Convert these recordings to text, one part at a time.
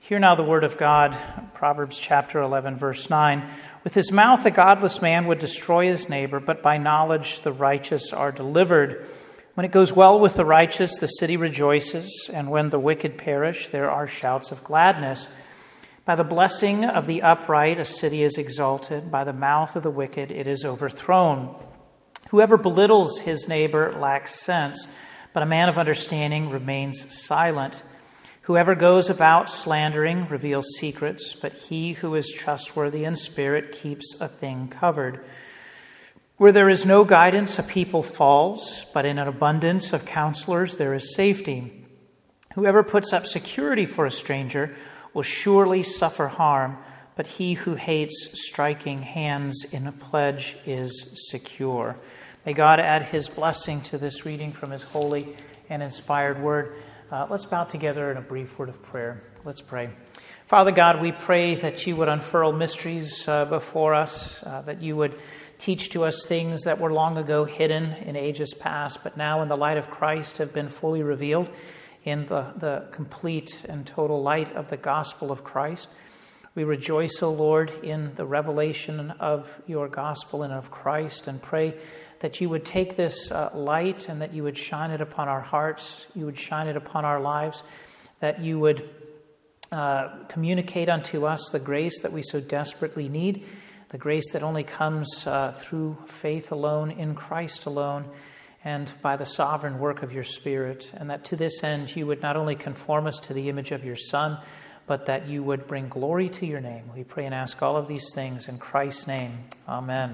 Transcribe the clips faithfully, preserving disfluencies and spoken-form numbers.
Hear now the word of God, Proverbs chapter eleven, verse nine. With his mouth a godless man would destroy his neighbor, but by knowledge the righteous are delivered. When it goes well with the righteous, the city rejoices, and when the wicked perish, there are shouts of gladness. By the blessing of the upright, a city is exalted. By the mouth of the wicked, it is overthrown. Whoever belittles his neighbor lacks sense, but a man of understanding remains silent. Whoever goes about slandering reveals secrets, but he who is trustworthy in spirit keeps a thing covered. Where there is no guidance, a people falls, but in an abundance of counselors there is safety. Whoever puts up security for a stranger will surely suffer harm, but he who hates striking hands in a pledge is secure. May God add his blessing to this reading from his holy and inspired word. Uh, let's bow together in a brief word of prayer. Let's pray. Father God, we pray that you would unfurl mysteries uh, before us, uh, that you would teach to us things that were long ago hidden in ages past, but now in the light of Christ have been fully revealed in the, the complete and total light of the gospel of Christ. We rejoice, O Lord, in the revelation of your gospel and of Christ, and pray that you would take this uh, light and that you would shine it upon our hearts, you would shine it upon our lives, that you would uh, communicate unto us the grace that we so desperately need, the grace that only comes uh, through faith alone, in Christ alone, and by the sovereign work of your Spirit, and that to this end you would not only conform us to the image of your Son, but that you would bring glory to your name. We pray and ask all of these things in Christ's name. Amen.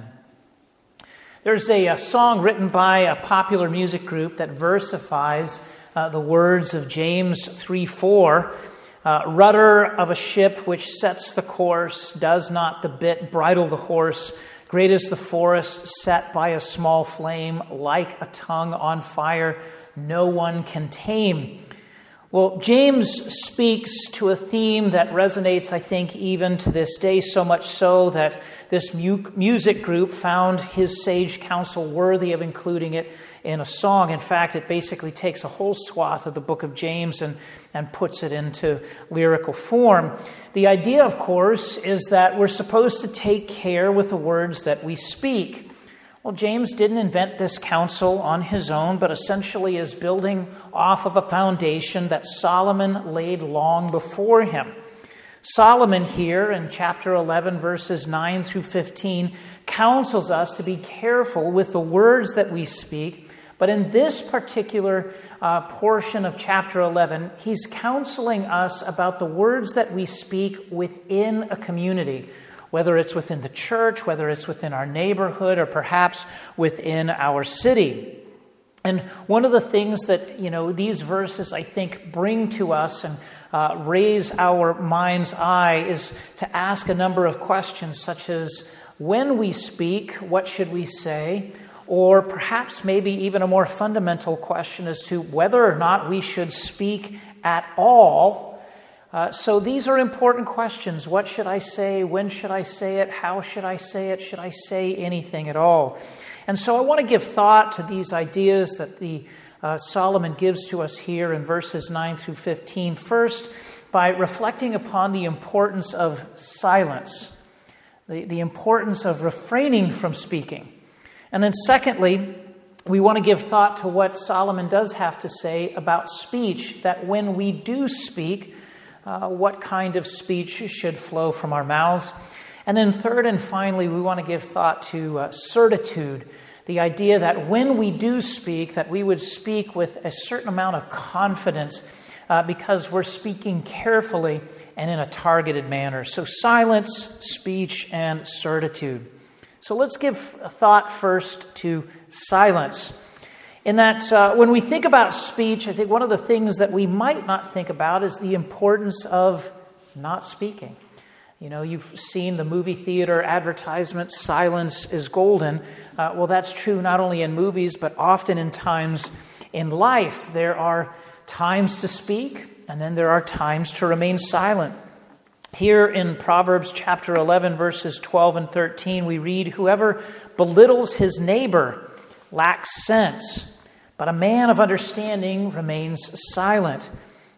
There's a, a song written by a popular music group that versifies uh, the words of James three four. Uh, Rudder of a ship which sets the course, does not the bit bridle the horse. Great is the forest set by a small flame, like a tongue on fire, no one can tame. Well, James speaks to a theme that resonates, I think, even to this day, so much so that this mu- music group found his sage counsel worthy of including it in a song. In fact, it basically takes a whole swath of the book of James and, and puts it into lyrical form. The idea, of course, is that we're supposed to take care with the words that we speak. Well, James didn't invent this counsel on his own, but essentially is building off of a foundation that Solomon laid long before him. Solomon here in chapter eleven, verses nine through fifteen, counsels us to be careful with the words that we speak. But in this particular uh, portion of chapter eleven, he's counseling us about the words that we speak within a community, whether it's within the church, whether it's within our neighborhood, or perhaps within our city. And one of the things that, you know, these verses, I think, bring to us and uh, raise our mind's eye is to ask a number of questions, such as, when we speak, what should we say? Or perhaps maybe even a more fundamental question as to whether or not we should speak at all. Uh, so these are important questions. What should I say? When should I say it? How should I say it? Should I say anything at all? And so I want to give thought to these ideas that the uh, Solomon gives to us here in verses nine through fifteen. First, by reflecting upon the importance of silence, the, the importance of refraining from speaking. And then secondly, we want to give thought to what Solomon does have to say about speech, that when we do speak, Uh, what kind of speech should flow from our mouths. And then third and finally, we want to give thought to uh, certitude, the idea that when we do speak, that we would speak with a certain amount of confidence uh, because we're speaking carefully and in a targeted manner. So silence, speech, and certitude. So let's give thought first to silence. In that uh, when we think about speech, I think one of the things that we might not think about is the importance of not speaking. You know, you've seen the movie theater advertisement, silence is golden. Uh, well, that's true not only in movies, but often in times in life. There are times to speak, and then there are times to remain silent. Here in Proverbs chapter eleven, verses twelve and thirteen, we read, "Whoever belittles his neighbor lacks sense, but a man of understanding remains silent.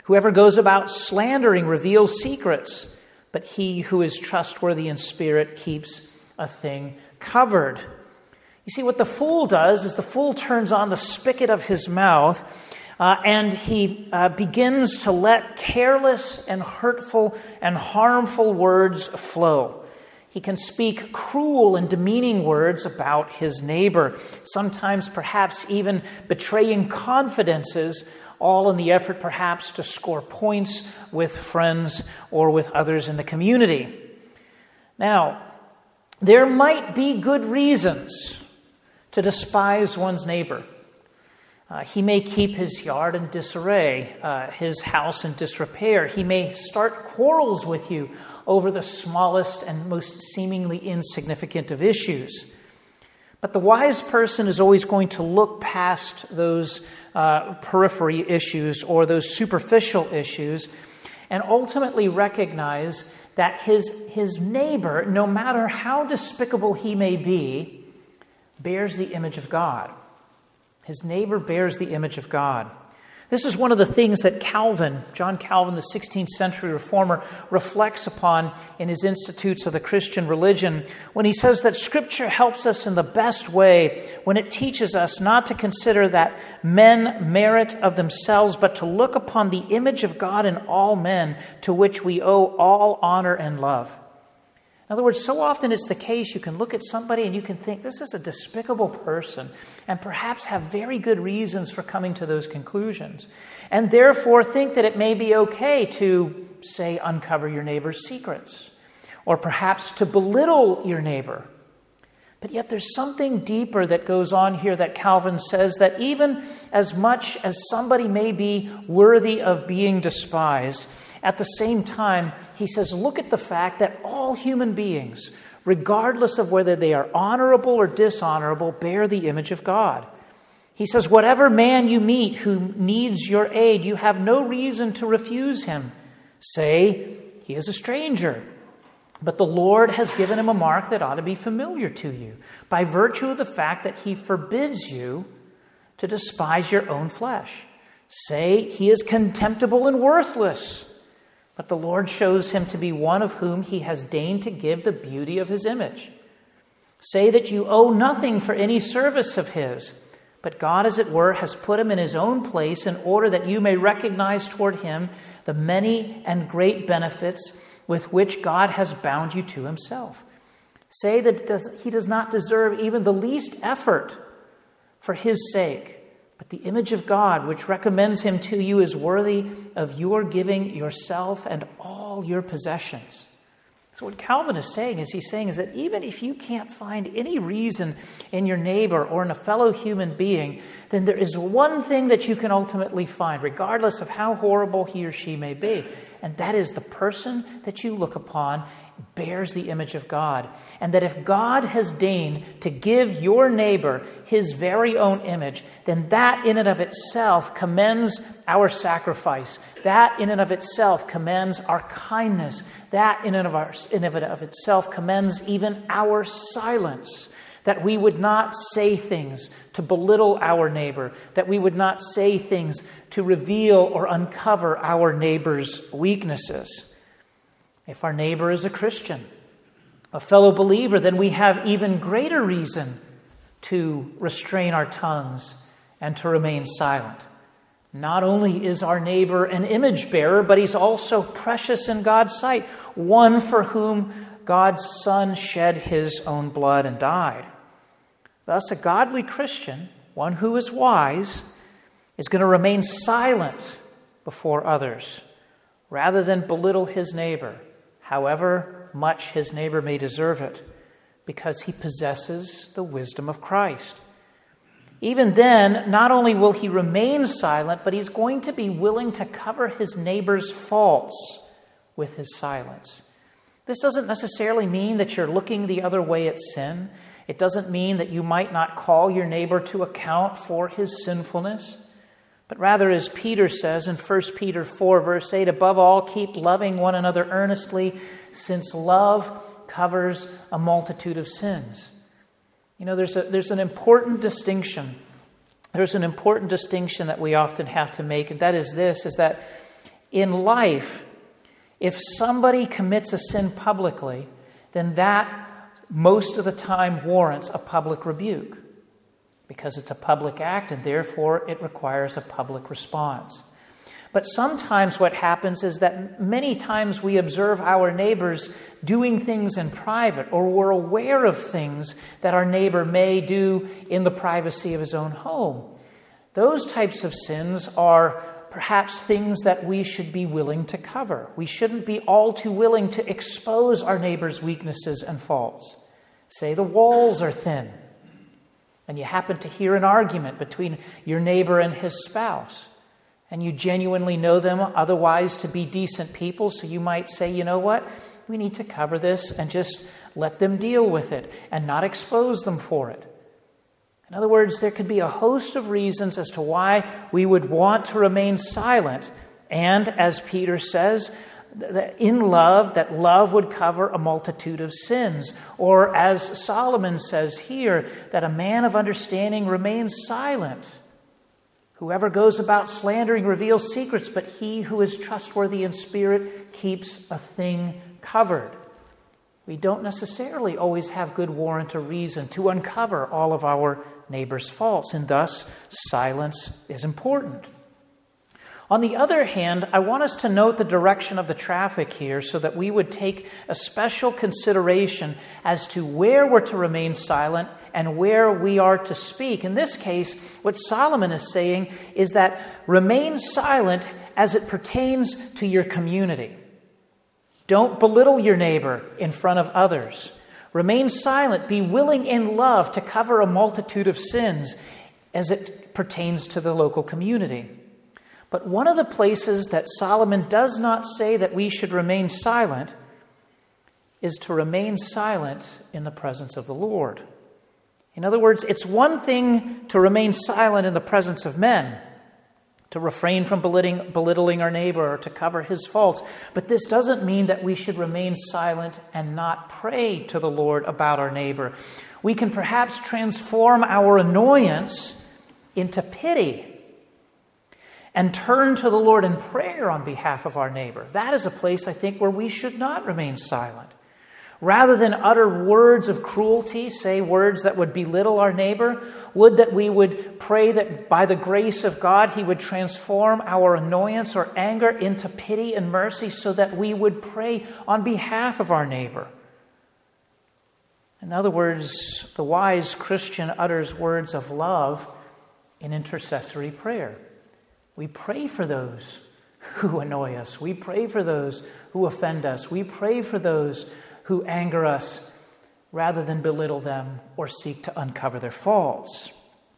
Whoever goes about slandering reveals secrets, but he who is trustworthy in spirit keeps a thing covered. You see, what the fool does is the fool turns on the spigot of his mouth uh, and he uh, begins to let careless and hurtful and harmful words flow. He can speak cruel and demeaning words about his neighbor, sometimes perhaps even betraying confidences, all in the effort perhaps to score points with friends or with others in the community. Now, there might be good reasons to despise one's neighbor. Uh, he may keep his yard in disarray, uh, his house in disrepair. He may start quarrels with you over the smallest and most seemingly insignificant of issues. But the wise person is always going to look past those uh, periphery issues or those superficial issues and ultimately recognize that his, his neighbor, no matter how despicable he may be, bears the image of God. His neighbor bears the image of God. This is one of the things that Calvin, John Calvin, the sixteenth century reformer, reflects upon in his Institutes of the Christian Religion when he says that Scripture helps us in the best way when it teaches us not to consider that men merit of themselves, but to look upon the image of God in all men, to which we owe all honor and love. In other words, so often it's the case you can look at somebody and you can think, this is a despicable person, and perhaps have very good reasons for coming to those conclusions, and therefore think that it may be okay to, say, uncover your neighbor's secrets, or perhaps to belittle your neighbor. But yet there's something deeper that goes on here that Calvin says that even as much as somebody may be worthy of being despised, at the same time, he says, look at the fact that all human beings, regardless of whether they are honorable or dishonorable, bear the image of God. He says, whatever man you meet who needs your aid, you have no reason to refuse him. Say, he is a stranger, but the Lord has given him a mark that ought to be familiar to you, by virtue of the fact that he forbids you to despise your own flesh. Say, he is contemptible and worthless, but the Lord shows him to be one of whom he has deigned to give the beauty of his image. Say that you owe nothing for any service of his, but God, as it were, has put him in his own place in order that you may recognize toward him the many and great benefits with which God has bound you to himself. Say that he does not deserve even the least effort for his sake, but the image of God, which recommends him to you, is worthy of your giving yourself and all your possessions. So what Calvin is saying is he's saying is that even if you can't find any reason in your neighbor or in a fellow human being, then there is one thing that you can ultimately find, regardless of how horrible he or she may be. And that is the person that you look upon bears the image of God. And that if God has deigned to give your neighbor his very own image, then that in and of itself commends our sacrifice. That in and of itself commends our kindness. That in and of, our, in and of itself commends even our silence. That we would not say things to belittle our neighbor. That we would not say things to reveal or uncover our neighbor's weaknesses. If our neighbor is a Christian, a fellow believer, then we have even greater reason to restrain our tongues and to remain silent. Not only is our neighbor an image bearer, but he's also precious in God's sight, one for whom God's Son shed his own blood and died. Thus, a godly Christian, one who is wise, is going to remain silent before others rather than belittle his neighbor, however much his neighbor may deserve it, because he possesses the wisdom of Christ. Even then, not only will he remain silent, but he's going to be willing to cover his neighbor's faults with his silence. This doesn't necessarily mean that you're looking the other way at sin. It doesn't mean that you might not call your neighbor to account for his sinfulness. But rather, as Peter says in First Peter four, verse eight, above all, keep loving one another earnestly, since love covers a multitude of sins. You know, there's a, there's an important distinction. There's an important distinction that we often have to make, and that is this, is that In life, if somebody commits a sin publicly, then that most of the time warrants a public rebuke because it's a public act and therefore it requires a public response. But sometimes what happens is that many times we observe our neighbors doing things in private, or we're aware of things that our neighbor may do in the privacy of his own home. Those types of sins are perhaps things that we should be willing to cover. We shouldn't be all too willing to expose our neighbor's weaknesses and faults. Say the walls are thin, and you happen to hear an argument between your neighbor and his spouse, and you genuinely know them otherwise to be decent people, so you might say, you know what, we need to cover this and just let them deal with it and not expose them for it. In other words, there could be a host of reasons as to why we would want to remain silent. And as Peter says, that in love, that love would cover a multitude of sins. Or as Solomon says here, that a man of understanding remains silent. Whoever goes about slandering reveals secrets, but he who is trustworthy in spirit keeps a thing covered. We don't necessarily always have good warrant or reason to uncover all of our neighbor's faults, and thus silence is important. On the other hand, I want us to note the direction of the traffic here so that we would take a special consideration as to where we're to remain silent and where we are to speak. In this case, what Solomon is saying is that remain silent as it pertains to your community. Don't belittle your neighbor in front of others. Remain silent. Be willing in love to cover a multitude of sins as it pertains to the local community. But one of the places that Solomon does not say that we should remain silent is to remain silent in the presence of the Lord. In other words, it's one thing to remain silent in the presence of men, to refrain from belittling, belittling our neighbor or to cover his faults. But this doesn't mean that we should remain silent and not pray to the Lord about our neighbor. We can perhaps transform our annoyance into pity and turn to the Lord in prayer on behalf of our neighbor. That is a place, I think, where we should not remain silent. Rather than utter words of cruelty, say words that would belittle our neighbor, would that we would pray that by the grace of God, he would transform our annoyance or anger into pity and mercy so that we would pray on behalf of our neighbor. In other words, the wise Christian utters words of love in intercessory prayer. We pray for those who annoy us. We pray for those who offend us. We pray for those who anger us rather than belittle them or seek to uncover their faults.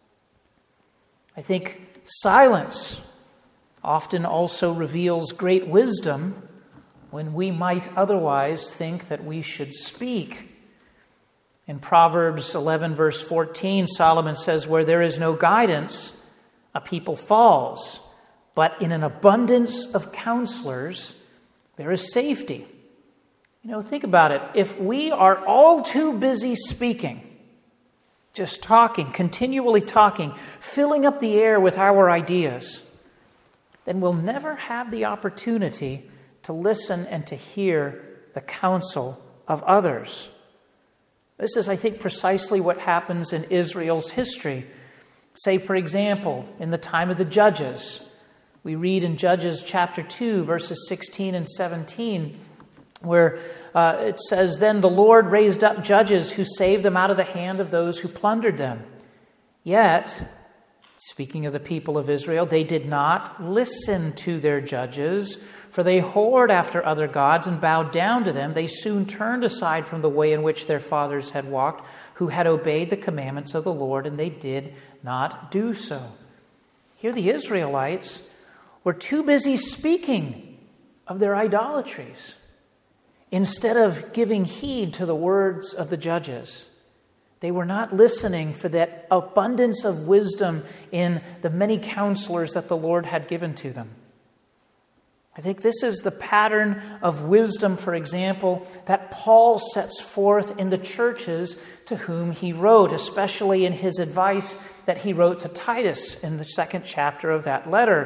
I think silence often also reveals great wisdom when we might otherwise think that we should speak. In Proverbs eleven, verse fourteen, Solomon says, "Where there is no guidance, a people falls, but in an abundance of counselors, there is safety." You know, think about it. If we are all too busy speaking, just talking, continually talking, filling up the air with our ideas, then we'll never have the opportunity to listen and to hear the counsel of others. This is, I think, precisely what happens in Israel's history. Say, for example, in the time of the Judges, we read in Judges chapter two, verses sixteen and seventeen, where uh, it says, "Then the Lord raised up judges who saved them out of the hand of those who plundered them. Yet," speaking of the people of Israel, "they did not listen to their judges, for they whored after other gods and bowed down to them. They soon turned aside from the way in which their fathers had walked, who had obeyed the commandments of the Lord, and they did not do so." Here the Israelites were too busy speaking of their idolatries instead of giving heed to the words of the judges. They were not listening for that abundance of wisdom in the many counselors that the Lord had given to them. I think this is the pattern of wisdom, for example, that Paul sets forth in the churches to whom he wrote, especially in his advice that he wrote to Titus in the second chapter of that letter.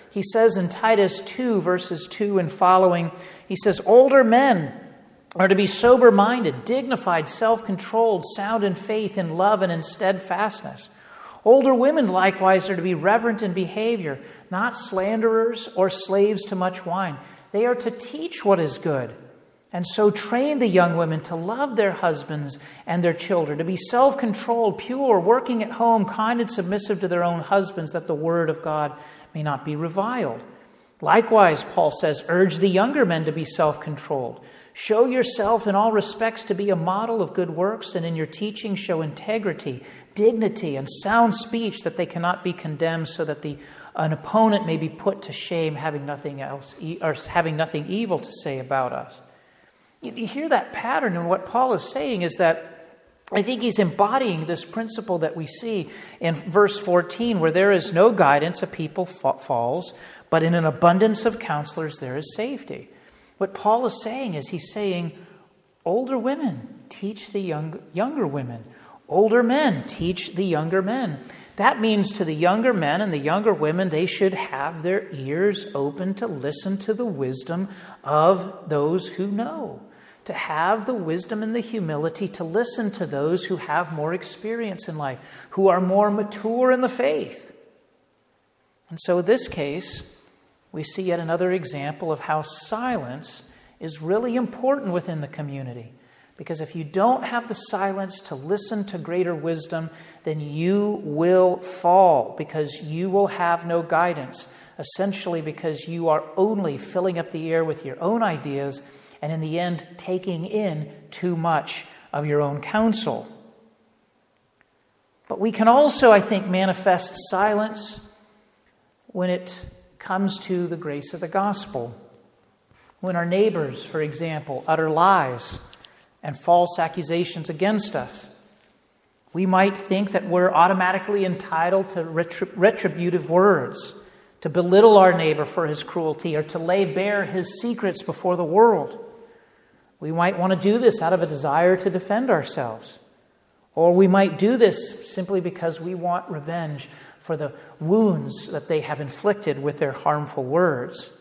He says in Titus two, verses two and following, he says, older men are to be sober-minded, dignified, self-controlled, sound in faith, in love, and in steadfastness. Older women likewise are to be reverent in behavior, not slanderers or slaves to much wine. They are to teach what is good, and so train the young women to love their husbands and their children, to be self-controlled, pure, working at home, kind and submissive to their own husbands, that the word of God may not be reviled. Likewise, Paul says, urge the younger men to be self-controlled. Show yourself in all respects to be a model of good works, and in your teaching show integrity, dignity, and sound speech, that they cannot be condemned, so that the an opponent may be put to shame, having nothing else or having nothing evil to say about us. You, you hear that pattern, and what Paul is saying is that I think he's embodying this principle that we see in verse fourteen, where there is no guidance, a people fa- falls, but in an abundance of counselors there is safety. What Paul is saying is he's saying, older women teach the young, younger women. Older men teach the younger men. That means to the younger men and the younger women, they should have their ears open to listen to the wisdom of those who know. To have the wisdom and the humility to listen to those who have more experience in life, who are more mature in the faith. And so in this case, we see yet another example of how silence is really important within the community. Because if you don't have the silence to listen to greater wisdom, then you will fall, because you will have no guidance. Essentially because you are only filling up the air with your own ideas, and in the end, taking in too much of your own counsel. But we can also, I think, manifest silence when it comes to the grace of the gospel. When our neighbors, for example, utter lies and false accusations against us, we might think that we're automatically entitled to retrib- retributive words, to belittle our neighbor for his cruelty, or to lay bare his secrets before the world. We might want to do this out of a desire to defend ourselves. Or we might do this simply because we want revenge for the wounds that they have inflicted with their harmful words.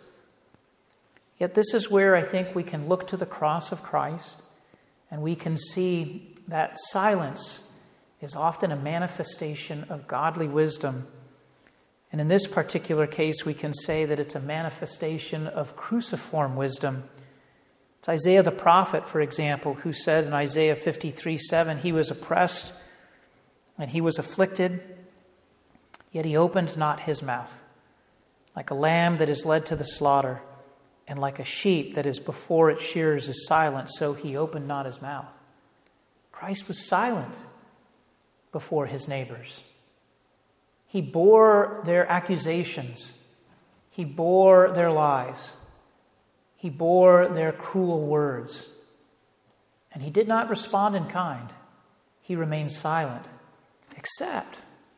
Yet this is where I think we can look to the cross of Christ, and we can see that silence is often a manifestation of godly wisdom. And in this particular case, we can say that it's a manifestation of cruciform wisdom. It's Isaiah the prophet, for example, who said in Isaiah fifty-three seven, he was oppressed and he was afflicted, yet he opened not his mouth. Like a lamb that is led to the slaughter, and like a sheep that is before its shearers is silent, so he opened not his mouth. Christ was silent before his neighbors. He bore their accusations. He bore their lies. He bore their cruel words. And he did not respond in kind. He remained silent. Except,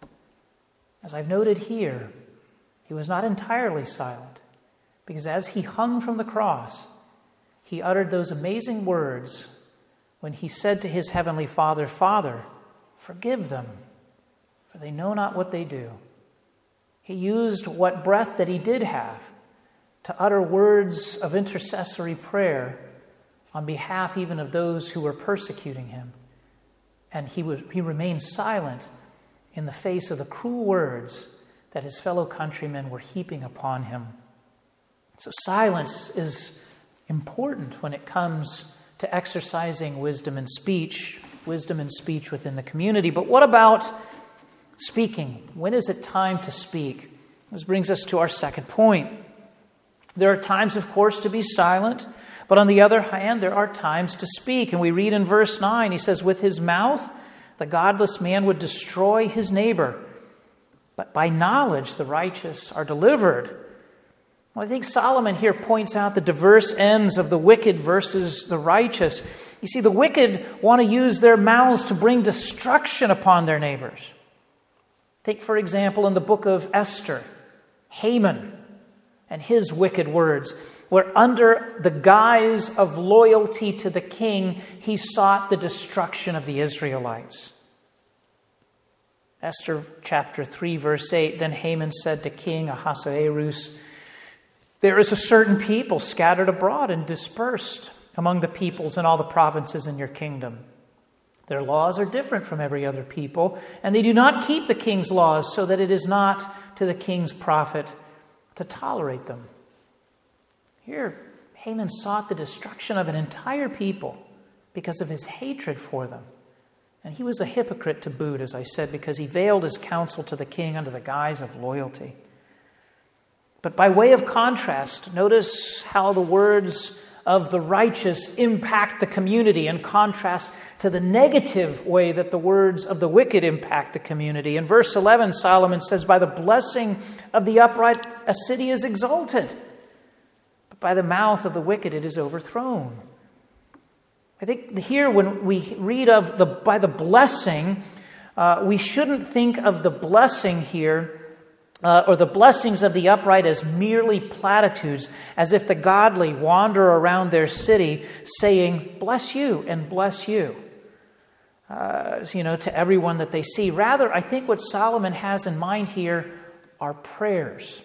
as I've noted here, he was not entirely silent. Because as he hung from the cross, he uttered those amazing words when he said to his heavenly Father, Father, forgive them, for they know not what they do. He used what breath that he did have to utter words of intercessory prayer on behalf even of those who were persecuting him. And he was, he remained silent in the face of the cruel words that his fellow countrymen were heaping upon him. So silence is important when it comes to exercising wisdom in speech, wisdom in speech within the community. But what about speaking? When is it time to speak? This brings us to our second point. There are times, of course, to be silent, but on the other hand, there are times to speak. And we read in verse nine, he says, with his mouth, the godless man would destroy his neighbor, but by knowledge the righteous are delivered. Well, I think Solomon here points out the diverse ends of the wicked versus the righteous. You see, the wicked want to use their mouths to bring destruction upon their neighbors. Take, for example, in the book of Esther, Haman and his wicked words, where under the guise of loyalty to the king, he sought the destruction of the Israelites. Esther chapter three, verse eight, then Haman said to King Ahasuerus, there is a certain people scattered abroad and dispersed among the peoples in all the provinces in your kingdom. Their laws are different from every other people, and they do not keep the king's laws, so that it is not to the king's profit to tolerate them. Here, Haman sought the destruction of an entire people because of his hatred for them. And he was a hypocrite to boot, as I said, because he veiled his counsel to the king under the guise of loyalty. But by way of contrast, notice how the words of the righteous impact the community in contrast to the negative way that the words of the wicked impact the community. In verse eleven, Solomon says, by the blessing of the upright, a city is exalted, but by the mouth of the wicked, it is overthrown. I think here when we read of the by the blessing, uh, we shouldn't think of the blessing here Uh, or the blessings of the upright as merely platitudes, as if the godly wander around their city saying, bless you and bless you, uh, you know, to everyone that they see. Rather, I think what Solomon has in mind here are prayers.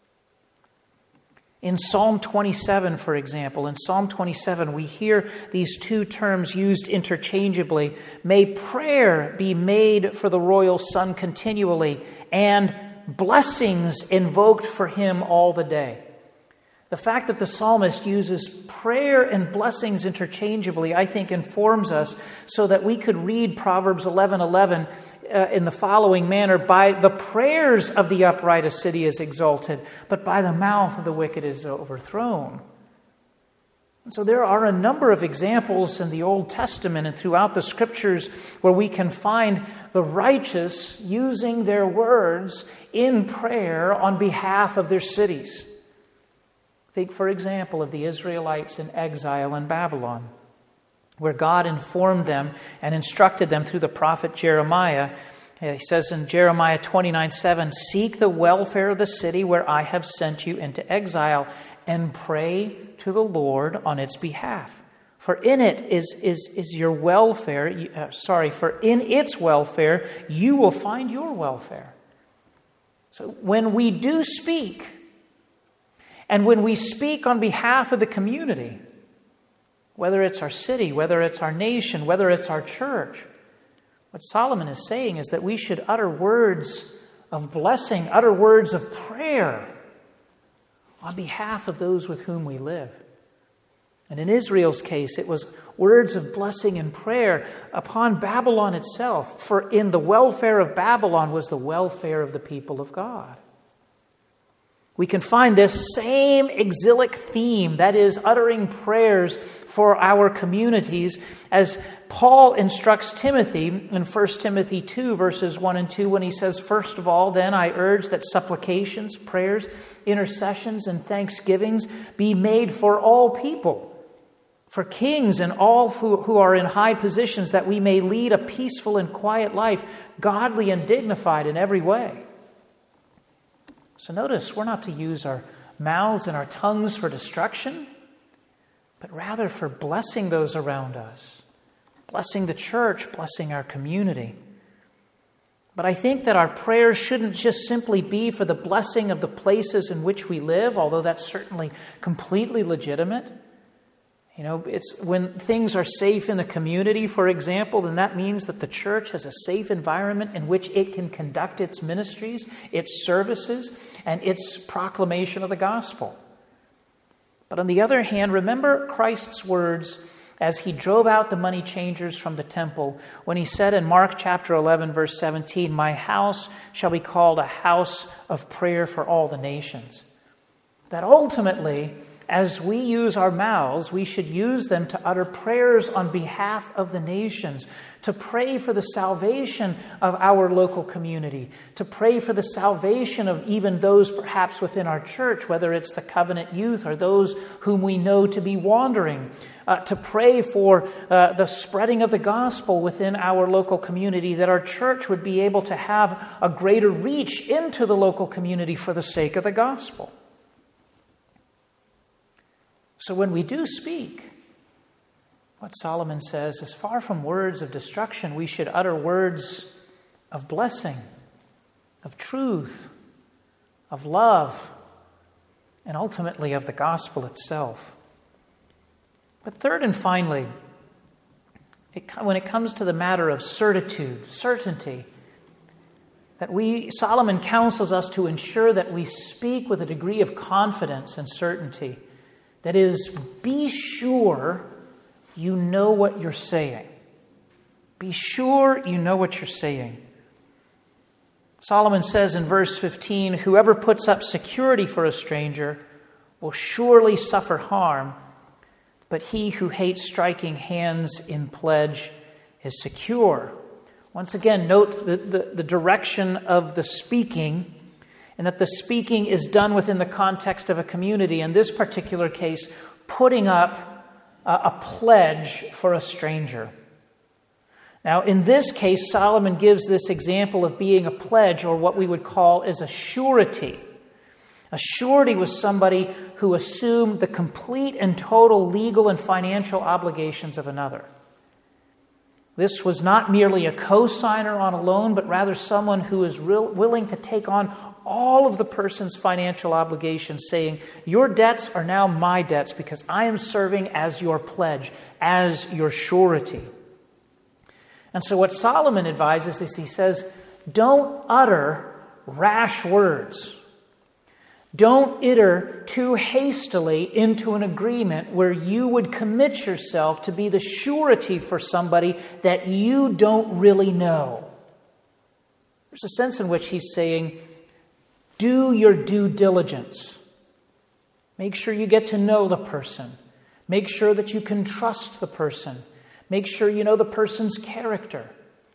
In Psalm twenty-seven, for example, in Psalm twenty-seven, we hear these two terms used interchangeably. May prayer be made for the royal son continually, and blessings invoked for him all the day. The fact that the psalmist uses prayer and blessings interchangeably, I think, informs us so that we could read Proverbs eleven eleven uh, in the following manner: by the prayers of the upright a city is exalted, but by the mouth of the wicked is overthrown. And so there are a number of examples in the Old Testament and throughout the Scriptures where we can find the righteous using their words in prayer on behalf of their cities. Think, for example, of the Israelites in exile in Babylon, where God informed them and instructed them through the prophet Jeremiah. He says in Jeremiah twenty-nine seven, seek the welfare of the city where I have sent you into exile, and pray to the Lord on its behalf. For in it is, is, is your welfare, uh, sorry, for in its welfare you will find your welfare. So when we do speak, and when we speak on behalf of the community, whether it's our city, whether it's our nation, whether it's our church, what Solomon is saying is that we should utter words of blessing, utter words of prayer on behalf of those with whom we live. And in Israel's case, it was words of blessing and prayer upon Babylon itself. For in the welfare of Babylon was the welfare of the people of God. We can find this same exilic theme, that is, uttering prayers for our communities, as Paul instructs Timothy in First Timothy two, verses one and two, when he says, first of all, then I urge that supplications, prayers, intercessions, and thanksgivings be made for all people, for kings and all who, who are in high positions, that we may lead a peaceful and quiet life, godly and dignified in every way. So notice, we're not to use our mouths and our tongues for destruction, but rather for blessing those around us, blessing the church, blessing our community. But I think that our prayers shouldn't just simply be for the blessing of the places in which we live, although that's certainly completely legitimate. You know, it's when things are safe in the community, for example, then that means that the church has a safe environment in which it can conduct its ministries, its services, and its proclamation of the gospel. But on the other hand, remember Christ's words as he drove out the money changers from the temple, when he said in Mark chapter eleven, verse seventeen, my house shall be called a house of prayer for all the nations. That ultimately, as we use our mouths, we should use them to utter prayers on behalf of the nations, to pray for the salvation of our local community, to pray for the salvation of even those perhaps within our church, whether it's the covenant youth or those whom we know to be wandering, uh, to pray for uh, the spreading of the gospel within our local community, that our church would be able to have a greater reach into the local community for the sake of the gospel. So when we do speak, what Solomon says is far from words of destruction. We should utter words of blessing, of truth, of love, and ultimately of the gospel itself. But third and finally, it, when it comes to the matter of certitude, certainty, that we, Solomon counsels us to ensure that we speak with a degree of confidence and certainty. That is, be sure you know what you're saying. Be sure you know what you're saying. Solomon says in verse fifteen, whoever puts up security for a stranger will surely suffer harm, but he who hates striking hands in pledge is secure. Once again, note the, the, the direction of the speaking, and that the speaking is done within the context of a community. In this particular case, putting up a, a pledge for a stranger. Now, in this case, Solomon gives this example of being a pledge, or what we would call as a surety. A surety was somebody who assumed the complete and total legal and financial obligations of another. This was not merely a co-signer on a loan, but rather someone who is real, willing to take on all of the person's financial obligations, saying, your debts are now my debts because I am serving as your pledge, as your surety. And so what Solomon advises is he says, don't utter rash words. Don't enter too hastily into an agreement where you would commit yourself to be the surety for somebody that you don't really know. There's a sense in which he's saying, do your due diligence. Make sure you get to know the person. Make sure that you can trust the person. Make sure you know the person's character.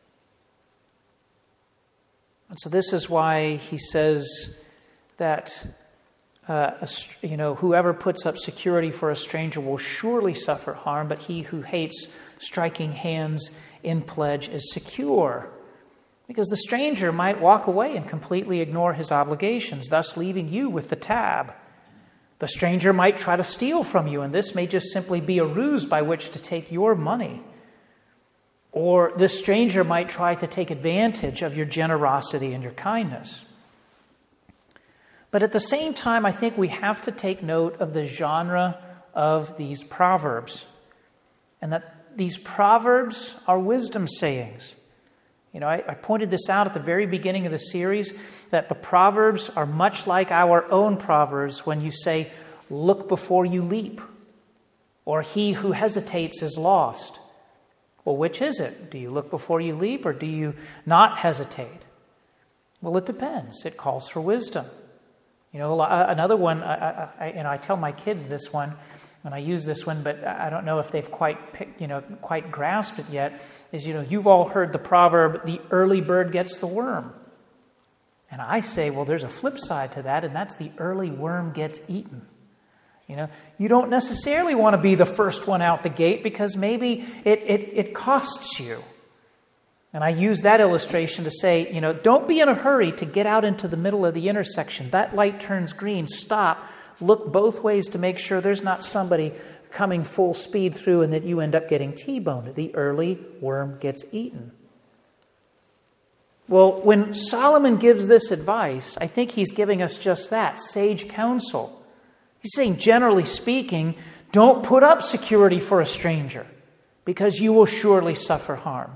And so this is why he says that uh, a, you know, whoever puts up security for a stranger will surely suffer harm, but he who hates striking hands in pledge is secure. Because the stranger might walk away and completely ignore his obligations, thus leaving you with the tab. The stranger might try to steal from you, and this may just simply be a ruse by which to take your money. Or the stranger might try to take advantage of your generosity and your kindness. But at the same time, I think we have to take note of the genre of these proverbs, and that these proverbs are wisdom sayings. You know, I, I pointed this out at the very beginning of the series, that the Proverbs are much like our own Proverbs when you say, look before you leap, or he who hesitates is lost. Well, which is it? Do you look before you leap, or do you not hesitate? Well, it depends. It calls for wisdom. You know, another one, I, I, and I tell my kids this one, and I use this one, but I don't know if they've quite, you know, quite grasped it yet, is, you know, you've all heard the proverb, the early bird gets the worm. And I say, well, there's a flip side to that, and that's the early worm gets eaten. You know, you don't necessarily want to be the first one out the gate because maybe it, it, it costs you. And I use that illustration to say, you know, don't be in a hurry to get out into the middle of the intersection. That light turns green. Stop. Look both ways to make sure there's not somebody coming full speed through and that you end up getting T-boned. The early worm gets eaten. Well, when Solomon gives this advice, I think he's giving us just that, sage counsel. He's saying, generally speaking, don't put up security for a stranger because you will surely suffer harm.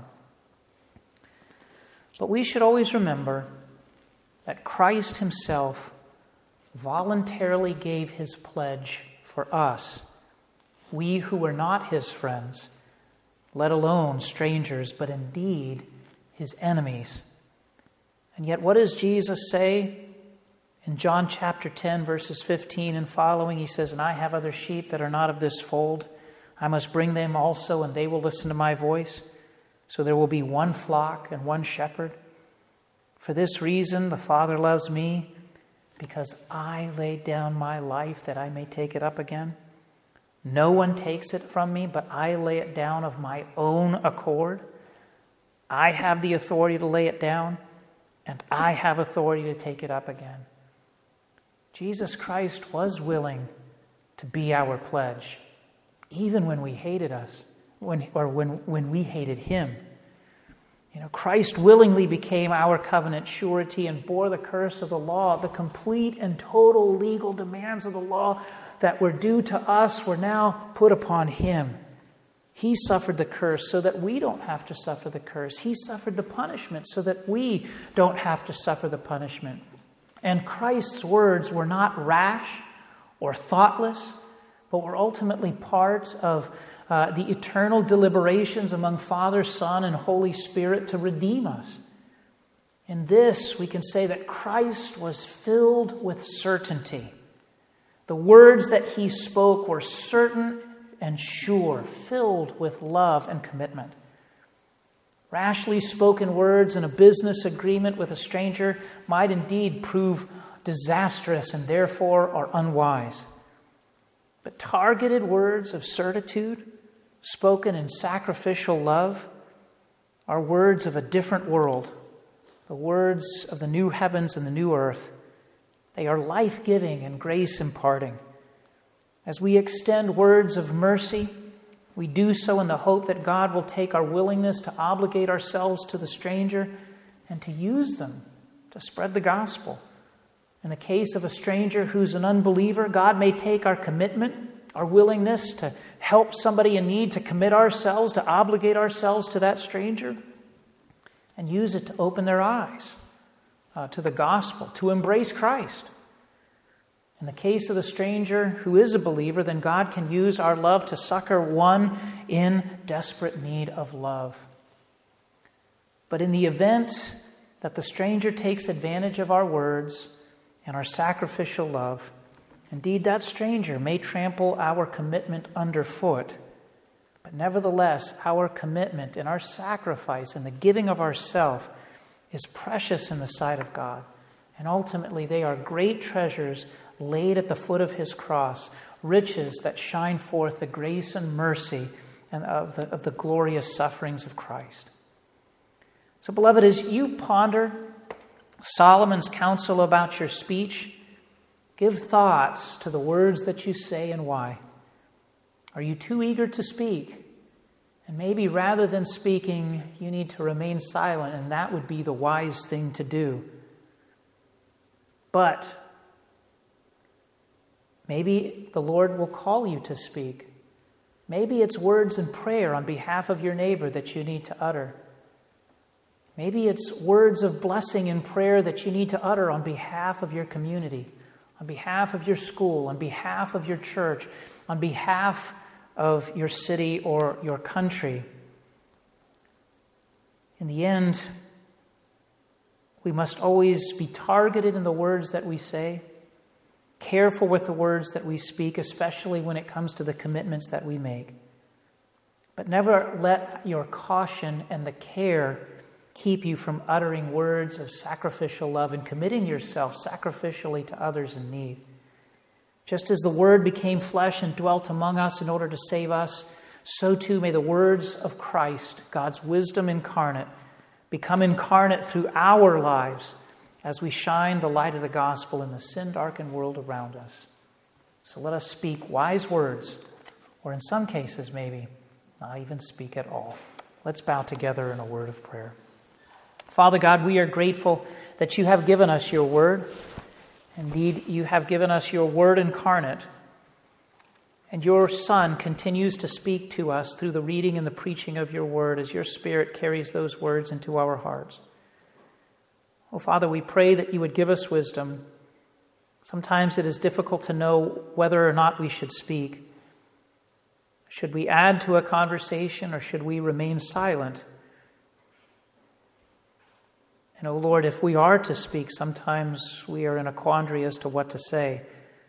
But we should always remember that Christ himself voluntarily gave his pledge for us, we who were not his friends, let alone strangers, but indeed his enemies. And yet what does Jesus say? In John chapter ten, verses fifteen and following, he says, and I have other sheep that are not of this fold. I must bring them also, and they will listen to my voice. So there will be one flock and one shepherd. For this reason, the Father loves me, because I laid down my life that I may take it up again. No one takes it from me, but I lay it down of my own accord. I have the authority to lay it down, and I have authority to take it up again. Jesus Christ was willing to be our pledge, even when we hated us, when, or when, when we hated him. You know, Christ willingly became our covenant surety and bore the curse of the law. The complete and total legal demands of the law that were due to us were now put upon him. He suffered the curse so that we don't have to suffer the curse. He suffered the punishment so that we don't have to suffer the punishment. And Christ's words were not rash or thoughtless, but were ultimately part of uh, the eternal deliberations among Father, Son, and Holy Spirit to redeem us. In this, we can say that Christ was filled with certainty. The words that he spoke were certain and sure, filled with love and commitment. Rashly spoken words in a business agreement with a stranger might indeed prove disastrous and therefore are unwise. But targeted words of certitude, spoken in sacrificial love, are words of a different world, the words of the new heavens and the new earth. They are life-giving and grace-imparting. As we extend words of mercy, we do so in the hope that God will take our willingness to obligate ourselves to the stranger and to use them to spread the gospel. In the case of a stranger who's an unbeliever, God may take our commitment, our willingness to help somebody in need, to commit ourselves, to obligate ourselves to that stranger, and use it to open their eyes uh, to the gospel, to embrace Christ. In the case of the stranger who is a believer, then God can use our love to succor one in desperate need of love. But in the event that the stranger takes advantage of our words and our sacrificial love, indeed that stranger may trample our commitment underfoot, but nevertheless our commitment and our sacrifice and the giving of ourself is precious in the sight of God. And ultimately they are great treasures laid at the foot of his cross, riches that shine forth the grace and mercy and of the, of the glorious sufferings of Christ. So, beloved, as you ponder Solomon's counsel about your speech, give thoughts to the words that you say and why. Are you too eager to speak? And maybe rather than speaking, you need to remain silent, and that would be the wise thing to do. But maybe the Lord will call you to speak. Maybe it's words in prayer on behalf of your neighbor that you need to utter. Maybe it's words of blessing in prayer that you need to utter on behalf of your community, on behalf of your school, on behalf of your church, on behalf of your city or your country. In the end, we must always be targeted in the words that we say, careful with the words that we speak, especially when it comes to the commitments that we make. But never let your caution and the care keep you from uttering words of sacrificial love and committing yourself sacrificially to others in need. Just as the Word became flesh and dwelt among us in order to save us, so too may the words of Christ, God's wisdom incarnate, become incarnate through our lives as we shine the light of the gospel in the sin-darkened world around us. So let us speak wise words, or in some cases maybe not even speak at all. Let's bow together in a word of prayer. Father God, we are grateful that you have given us your word. Indeed, you have given us your word incarnate, and your Son continues to speak to us through the reading and the preaching of your word as your Spirit carries those words into our hearts. Oh, Father, we pray that you would give us wisdom. Sometimes it is difficult to know whether or not we should speak. Should we add to a conversation or should we remain silent? And, oh Lord, if we are to speak, sometimes we are in a quandary as to what to say.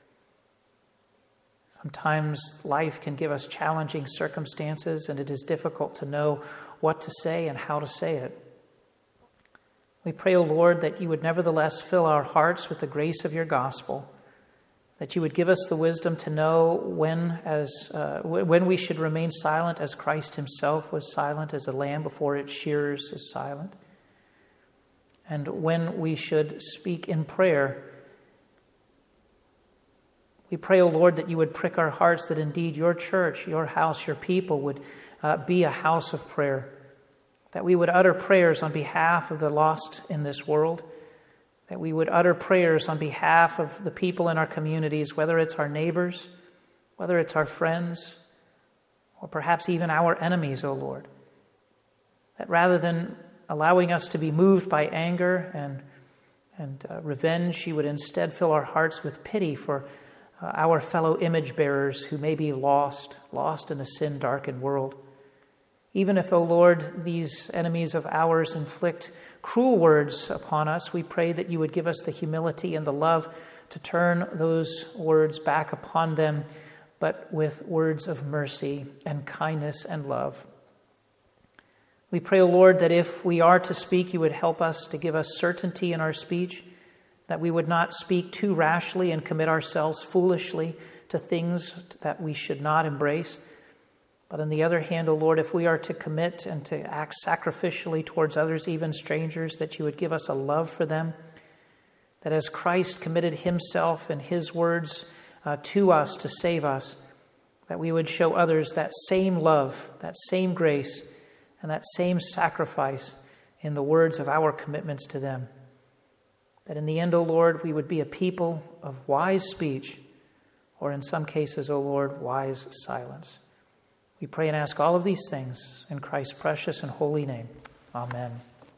Sometimes life can give us challenging circumstances, and it is difficult to know what to say and how to say it. We pray, O Lord, that you would nevertheless fill our hearts with the grace of your gospel, that you would give us the wisdom to know when, as uh, when we should remain silent as Christ himself was silent, as a lamb before its shearers is silent, and when we should speak in prayer. We pray, O Lord, that you would prick our hearts, that indeed your church, your house, your people would uh, be a house of prayer, that we would utter prayers on behalf of the lost in this world, that we would utter prayers on behalf of the people in our communities, whether it's our neighbors, whether it's our friends, or perhaps even our enemies, O Lord. That rather than allowing us to be moved by anger and, and uh, revenge, you would instead fill our hearts with pity for uh, our fellow image bearers who may be lost, lost in a sin-darkened world. Even if, O Lord, these enemies of ours inflict cruel words upon us, we pray that you would give us the humility and the love to turn those words back upon them, but with words of mercy and kindness and love. We pray, O Lord, that if we are to speak, you would help us to give us certainty in our speech, that we would not speak too rashly and commit ourselves foolishly to things that we should not embrace. But on the other hand, O Lord, if we are to commit and to act sacrificially towards others, even strangers, that you would give us a love for them, that as Christ committed himself and his words uh, to us to save us, that we would show others that same love, that same grace, and that same sacrifice in the words of our commitments to them. That in the end, O Lord, we would be a people of wise speech, or in some cases, O Lord, wise silence. We pray and ask all of these things in Christ's precious and holy name. Amen.